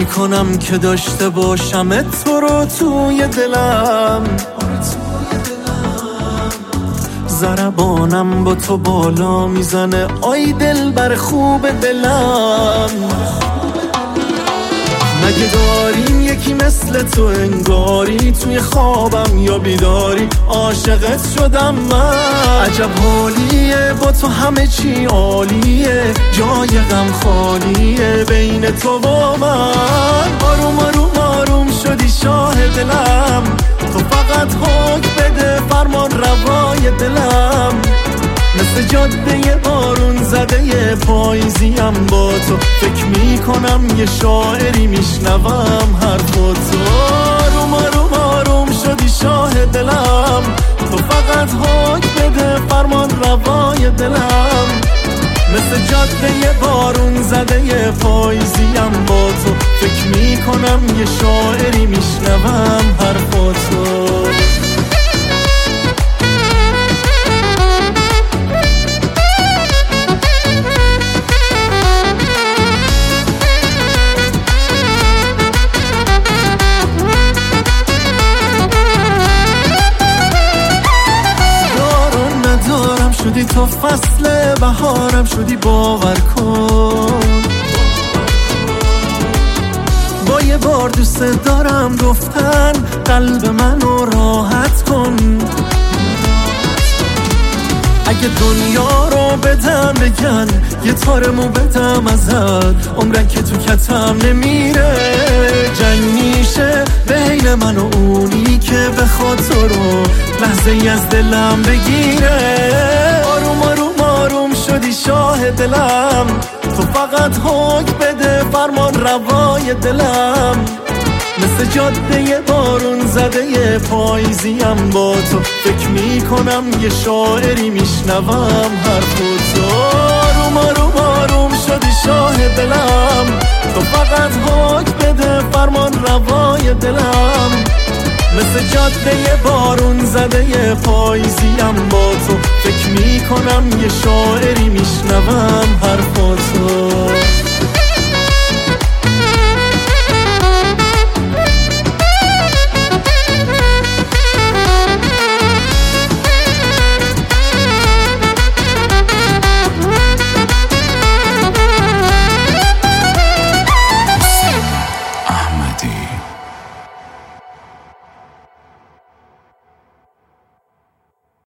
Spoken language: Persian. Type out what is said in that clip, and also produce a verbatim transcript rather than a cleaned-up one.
میکنم که داشته باشم تو رو توی دلم. ضربانم با تو بالا میزنه، آی دل بر خوب دلم. مگه داریم یکی مثل تو انگاری، توی خوابم یا بیداری عاشقت شدم من. عجب حالیه با تو همه چی عالیه، جای غم خالیه بین تو و من. آروم آروم آروم شدی شاه دلم، تو فقط حکم بده فرمان روای دلم. مثل جاده بارون زده پاییزیم با تو، فکر میکنم یه شاعری میشنوم حرفاتو. آروم آروم آروم شدی شاه دلم، تو فقط حکم بده فرمان روای دلم. مثل جاده بارون زده پاییزیم با تو، فکر میکنم یه شاعری میشنوم حرفاتو. شدی تو فصل بهارم، شدی باور کن. با یه بار دوست دارم گفتن، قلب منو راحت کن. اگه دنیا رو بدم بگن، یه تارمو بدم ازت، عمرن که تو کتم نمیره. جنگ میشه بین من و اونی که بخواد تو رو لحظه ای از دلم بگیره. آروم آروم آروم شدی شاه دلم، تو فقط حکم بده فرمان روای دلم. مثل جاده بارون زده پاییزیم با تو، فکر میکنم یه شاعری میشنوم حرفاتو. آروم آروم آروم شدی شاه دلم، تو فقط حکم بده فرمان روای دلم. مثل جاده بارون زده پاییزیم با تو، فکر میکنم یه شاعری میشنوم حرفاتو.